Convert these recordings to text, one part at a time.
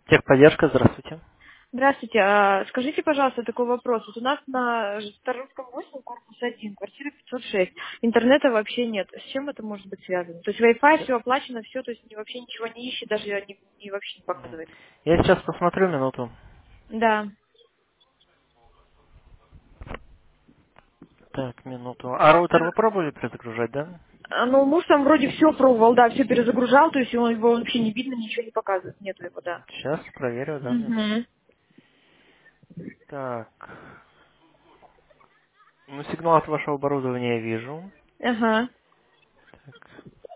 Техподдержка, здравствуйте. Здравствуйте. Скажите, пожалуйста, такой вопрос. Вот у нас на Старовском 8, корпус 1, квартира 506. Интернета вообще нет. С чем это может быть связано? То есть Wi-Fi, Я, все оплачено, все, то есть вообще ничего не ищет, даже вообще не Мгм. показывает. Я сейчас посмотрю минуту. Да. Так, минуту. А роутер вы пробовали перезагружать, да? Ну, муж там вроде все пробовал, да, все перезагружал, то есть его вообще не видно, ничего не показывает, нету его, да. Сейчас проверю, да, минуту. Угу. Так. Ну, сигнал от вашего оборудования я вижу. Ага. Так.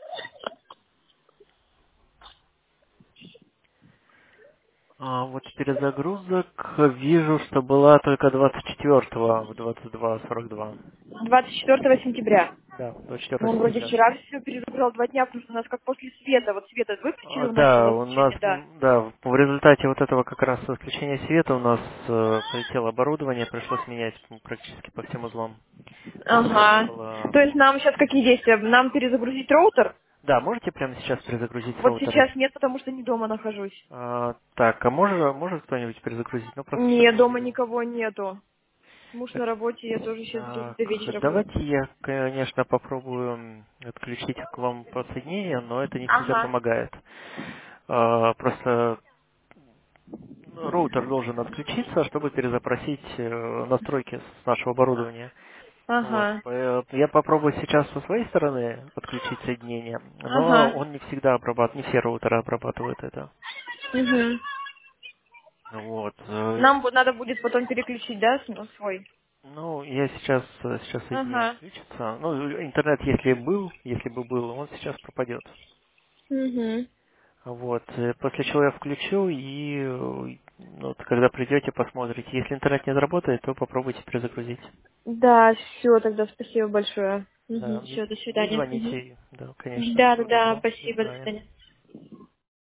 Вот перезагрузок вижу, что была только 24-го в 22:42. 24 сентября. Да, 24 Ну, он вроде сентября. вчера все перезагружал 2 дня, потому что у нас как после света, вот света выключили, у нас Да, было у нас, включение, да. да, в результате вот этого как раз отключения света у нас полетело оборудование, пришлось менять практически по всем узлам. То есть связь Ага. была... То есть нам сейчас какие действия? Нам перезагрузить роутер? Да, можете прямо сейчас перезагрузить Вот роутер? сейчас нет, потому что не дома нахожусь. Так, а может кто-нибудь перезагрузить? Ну, просто сейчас Нет, не дома буду. никого нету. Муж на работе, я тоже сейчас Так, до вечера буду. давайте я, конечно, попробую отключить к вам подсоединение, но это не всегда Ага. помогает. Просто роутер должен отключиться, чтобы перезапросить настройки с нашего оборудования. Вот. Ага. Я попробую сейчас со своей стороны подключить соединение, но Ага. он не всегда обрабатывает, не все роутеры обрабатывают это. Угу. Вот. Нам надо будет потом переключить, да, свой? Ну, я сейчас соединение Ага. отключится. Ну, интернет, если бы был, он сейчас пропадет. Угу. Вот. После чего я включу и ну, вот когда придете, посмотрите. Если интернет не заработает, то попробуйте перезагрузить. Да, все, тогда спасибо большое. Угу. Да, Все, до и свидания. Угу. звоните. Да, конечно. Да, да, Всего да, доброго. До спасибо, до свидания. свидания.